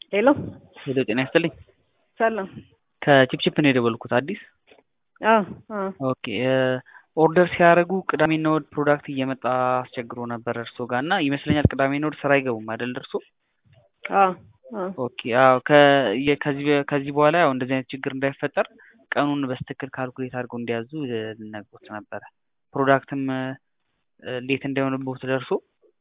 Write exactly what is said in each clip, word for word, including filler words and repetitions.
ሄሎ ሄሎ ጤና ይስጥልኝ። ሰላም። ከቺፕቺፕ ነው የደወልኩት አዲስ። አዎ አዎ ኦኬ ኦርደር ሲያደርጉ ቅዳሜና እሑድ ፕሮዳክት እየመጣ አስቸግሮ ነበር እርሶ ጋር እና ይመስለኛል ቅዳሜና እሑድ ስራ አይገቡም አይደል እርሶ? አዎ አዎ ኦኬ አዎ ከ- ከዚህ በ- ከዚህ በኋላ ያው እንደዚህ አይነት ችግር እንዳይፈጠር ቀኑን በስትክክል ካልኩሌት አድርገው እንዲያዙ ልነግሮት ነበረ። ፕሮዳክትም ሌት እንዳይሆንብዎት ደርሶ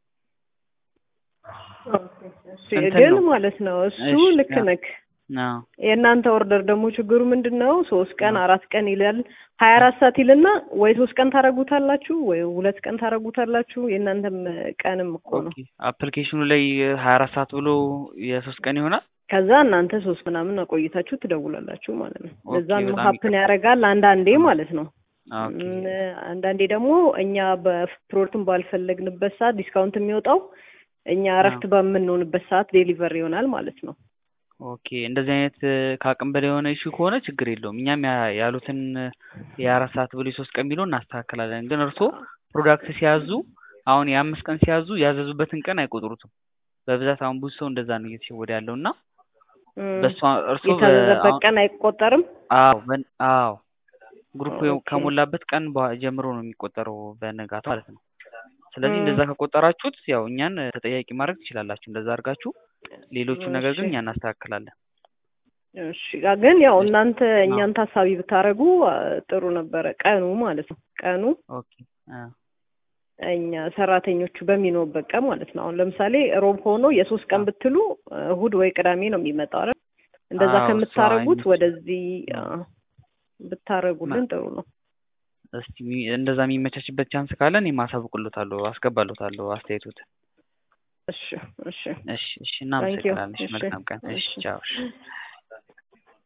እሺ እንትን ግን ነው። ማለት ነው እሱ እሺ ልክ አዎ ነክ። አዎ የእናንተ ኦርደር ደግሞ ችግሩ ምንድነው? ሶስት ቀን አዎ አራት ቀን ይላል። ሀያ አራት ሰዓት ይልና ወይ ሶስት ቀን ታረጉታላችሁ ወይ ሁለት ቀን ታረጉታላችሁ። የእናንተም ቀንም እኮ ነው። ኦኬ አፕሊኬሽኑ ላይ ሀያ አራት ሰዓት ብሎ የሶስት ቀን ይሆናል። ከዛ እናንተ ሶስት ምናምን አቆይታችሁ ትደውላላችሁ ማለት ነው። ኦኬ ለዛም በጣም ሀፕን ይቅርታ። ያደርጋል አንዳንዴ አዎ ማለት ነው። ኦኬ እም፣ አንዳንዴ ደግሞ እኛ በፕሮዳክቱን ባልፈለግንበት ሰዓት ዲስካውንት የሚወጣው እኛ አዎ እረፍት በምንሆንበት ሰዓት ዴሊቨር ይሆናል ማለት ነው። ኦኬ እንደዚህ አይነት ከአቅም በላይ የሆነ ኢሹ ከሆነ ችግር የለውም። እኛም ያ- ያሉትን የአራት ሰዓት ብሎ የሶስት ቀን የሚለውን እናስተካክላለን። ግን እርስዎ ፕሮዳክት ሲያዙ አሁን የአምስት ቀን ሲያዙ ያዘዙበትን ቀን አይቆጥሩትም። በብዛት አሁን ብዙ ሰው እንደዛ ነው እየተሸወደ ያለው እና እም፣ በሱ እርስዎ በ- የታዘዘበት አሁን ቀን አይቆጠርም። አዎ በን- አዎ ግሩፕ ኦኬ። ከሞላበት ቀን በ- ጀምሮ ነው የሚቆጠረው በነጋቱ ማለት ነው። ስለዚህ እም፣ እንደዛ ከቆጠራችሁት ያው እኛን ተጠያቂ ማድረግ ትችላላችሁ። እንደዛ አድርጋችሁ ሌሎቹን ነገር እሺ ግን እኛ እናስተካክላለን። እሺ። ግን ያው እሺ እናንተ አዎ እኛን ታሳቢ ብታረጉ አ፣ ጥሩ ነበረ። ቀኑ ማለት ነው ቀኑ ኦኬ አዎ እኛ ሰራተኞቹ በሚኖርበት ቀን ማለት ነው። አሁን ለምሳሌ ሮብ ሆኖ የሶስት ቀን አዎ ብትሉ እሑድ ወይ ቅዳሜ ነው የሚመጣው አይደል? እንደዛ አዎ እሱ ከምታረጉት አይመችም። ወደዚህ አ፣ አዎ ብታረጉልን መ- ጥሩ ነው። እስቲ ሚ- እንደዛ የሚመቻችበት ቻንስ ካለ እኔም አሳውቅሎታለሁ፣ አስገባሎታለሁ አስተያየቶት። እሺ እሺ። እሺ እሺ ታንኪዩ። እናመሰግናለን። እሺ እሺ መልካም ቀን። እሺ እሺ። ቻው። እሺ